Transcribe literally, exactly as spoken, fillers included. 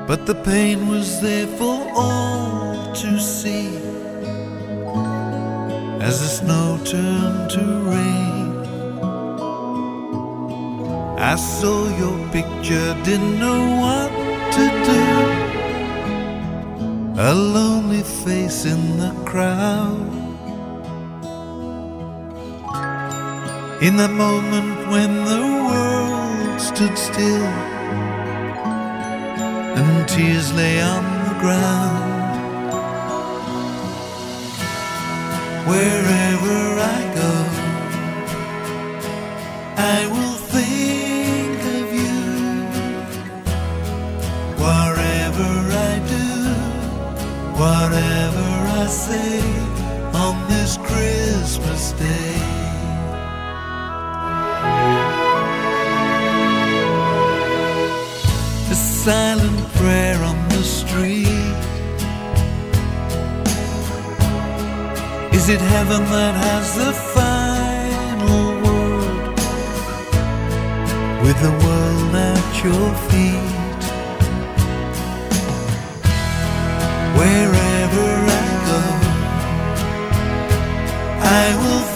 but the pain was there for all to see. As the snow turned to rain, I saw your picture, didn't know what to do. A lonely face in the crowd. In that moment when the world stood still and tears lay on the ground. Wherever I go, I will think of you. Whatever I do, whatever I say on this Christmas Day. A silent prayer on the street. Is it heaven that has the final word, with the world at your feet? Wherever I go, I will